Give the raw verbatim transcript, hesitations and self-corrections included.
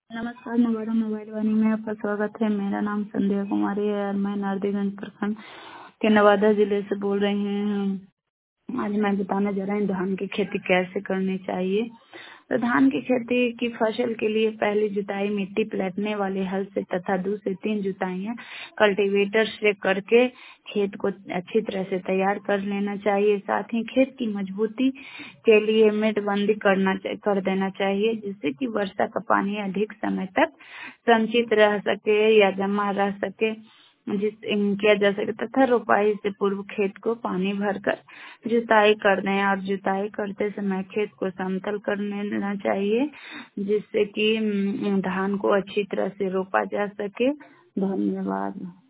नमस्कार, नवाड़ा मोबाइल वाणी में आपका स्वागत है। मेरा नाम संध्या कुमारी है और मैं नारदीगंज प्रखंड के नवादा जिले से बोल रही हूँ। आज मैं बताने जा रही हूँ धान की खेती कैसे करनी चाहिए। तो धान की खेती की फसल के लिए पहली जुताई मिट्टी पलटने वाले हल से तथा दो से तीन जुताइयां कल्टीवेटर से करके खेत को अच्छी तरह से तैयार कर लेना चाहिए। साथ ही खेत की मजबूती के लिए मेड़बंदी करना कर देना चाहिए, जिससे कि वर्षा का पानी अधिक समय तक संचित रह सके या जमा रह सके जिस किया जा सके तथा रोपाई से पूर्व खेत को पानी भरकर जुताई कर दें और जुताई करते समय खेत को समतल कर लेना चाहिए, जिससे कि धान को अच्छी तरह से रोपा जा सके। धन्यवाद।